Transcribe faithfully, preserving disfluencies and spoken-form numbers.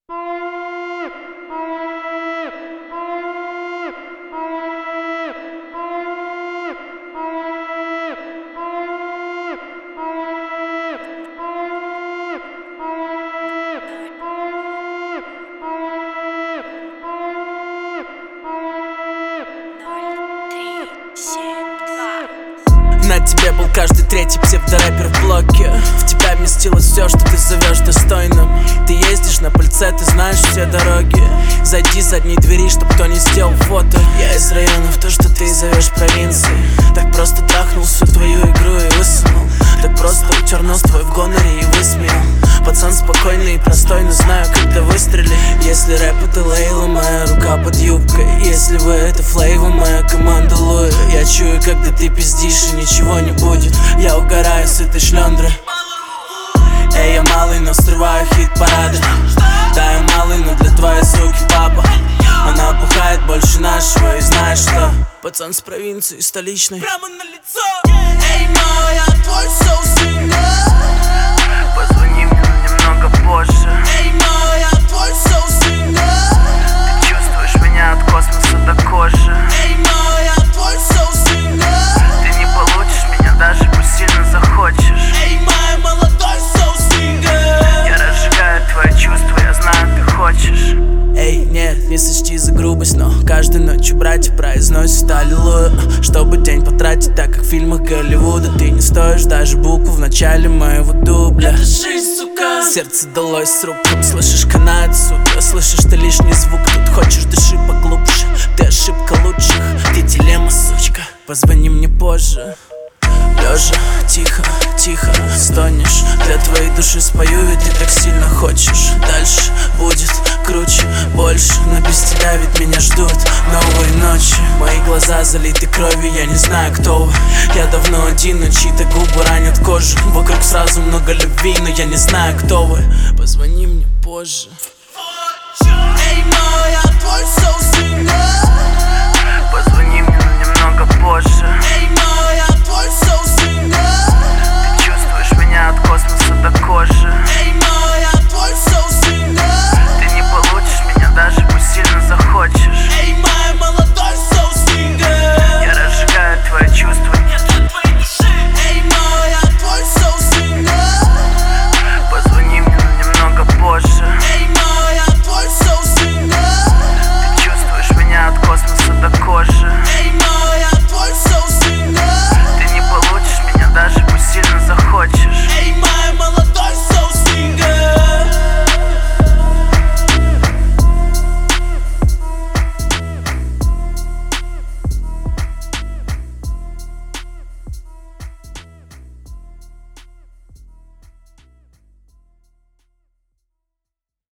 На тебе был каждый третий псевдорэпер в блоке. В тебя вместилось все, что ты зовешь достойным. Ты ездишь на пыльце, ты знаешь все дороги. Зайди с задней двери, чтоб кто не сделал фото. Я из районов, то, что ты зовешь провинцией. Так просто трахнул всю твою игру и высунул. Так просто утер нос твой в гоноре и высмеял. Пацан спокойный и простой, но знаю, когда выстрелить. Если рэп это Лейла, моя рука под юбкой. Если вы это Флейва, моя команда Луи. Я чую, когда ты пиздишь и ничего не будет. Я угораю с этой шлёндры. Эй, я малый, но срываю хит-парады. Да, я малый, но для твоей суки папа. Она бухает больше нашего и знаешь что? Пацан с провинции, столичной. Прямо на лицо. Эй, ма, я твой соу-сингер. Позвони мне немного позже. Эй, ма, я твой соу-сингер. Ты чувствуешь меня от космоса до кожи. Эй, ма, я твой соу-сингер. Ты не получишь меня, даже пусть сильно захочешь. Эй, ма, молодой соу-сингер. Я разжигаю твои чувства, я знаю, ты хочешь. Эй, нет, не сочти за грубость, но каждой ночью братья произносят аллилуйя. Чтобы день потратить так, как в фильмах Голливуда. Ты не стоишь даже букву в начале моего дубля. Это жизнь, сука. Сердце далось с рук, слышишь, канает, сука. Слышишь, ты лишний звук, тут хочешь, дыши поглубже. Ты ошибка лучших, ты дилемма, сучка. Позвони мне позже. Лежа, тихо, тихо стонешь. Для твоей души спою, ведь ты так сильно хочешь. Дальше будет круче, больше. Но без тебя ведь меня ждут новые ночи. Мои глаза залиты кровью, я не знаю, кто вы. Я давно один, но чьи-то губы ранят кожу. Вокруг сразу много любви, но я не знаю, кто вы. Позвони мне позже.